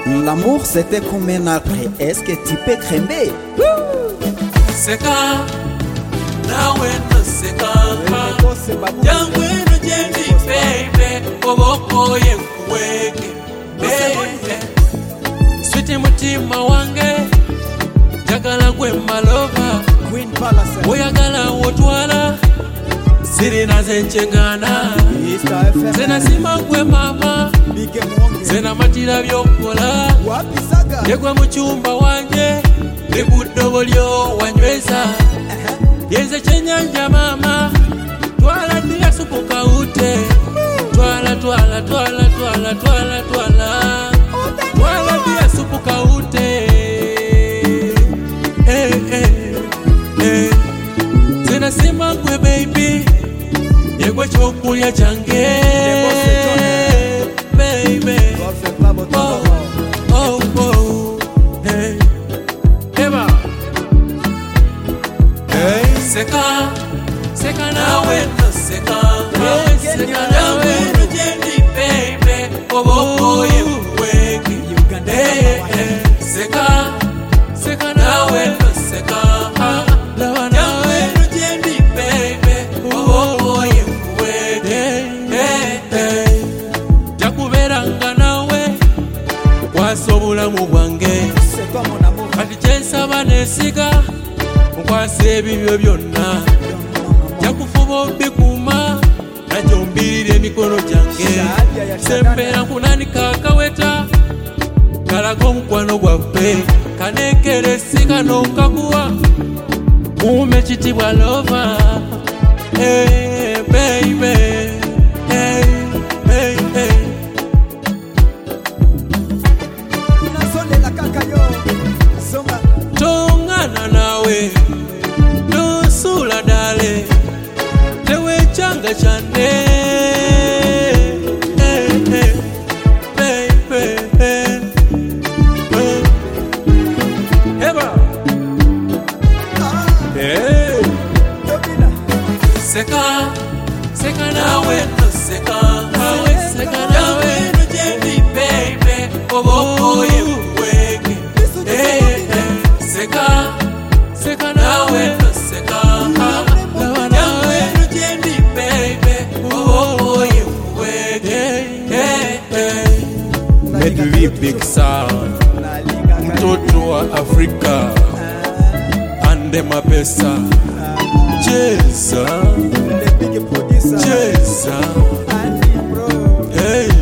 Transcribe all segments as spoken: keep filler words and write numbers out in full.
L'amour c'était comme un arbre, est-ce que tu peux cramer? Seka nawe no seka jangu eno jendi baby oboko yenkuweke baby sweet mutima wange jagala gwe malova Queen Palace oyagala wotwala siri nazenchengana zena sima gwe mama zena matira byokola yegwe muchumba wanje Libudo lyo wanyweza Yenze chenyanja mama Twala ndiya supu kaute Twala twala twala twala twala twala Twala ndiya supu kaute Eh eh eh Zena sima kwe baby Yegwe chokulya change Baby Oh oh oh Hey Seka, seka nawe no seka Seka nawe no jendi baby Oboko yenkuweke Seka, seka nawe no seka Nawe no jendi baby Oboko yenkuweke Jakubelanga nawe Wasobula mu bwange Kati kyensaba nesiga Nkwase ebibyo byonna Jakufuba obikuma Najjo mbirira emikono gyange Sembera kunanika akaweta Kalaga omukwano gwaffe Kanekere sigano nkakuwa Mume kitibwa lova Hey baby Hey hey hey Nasondela kaka yo Songa Tongana nawe Nusula dale Lewe changa chane Hey, hey, baby, hey, hey. Eba Hey Seka Seka nawe no seka Seka nawe no jendi baby Oboko yenkuweke Hey, hey Seka Seka nawe no seka Nawe no jendi baby Oboko yenkuweke Medwi Big Sound Mtoto wa Afrika Ande mapesa Cheza Cheza Hey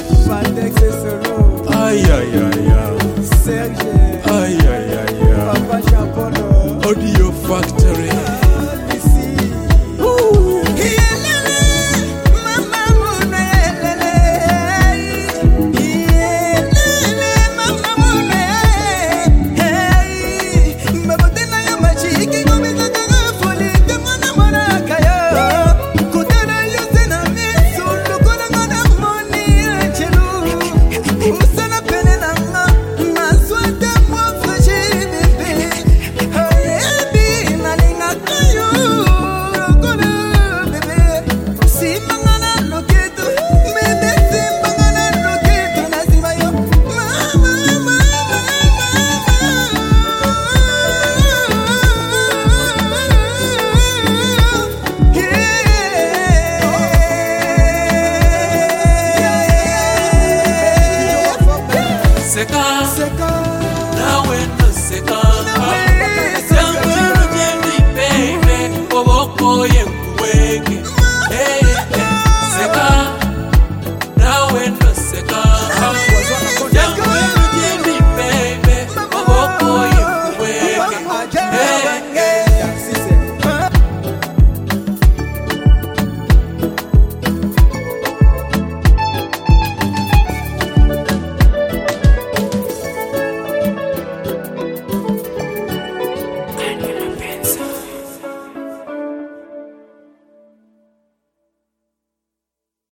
Ay ay ay ay Ay ay ay ay Audio Factory Seka, Seka, nawe no seka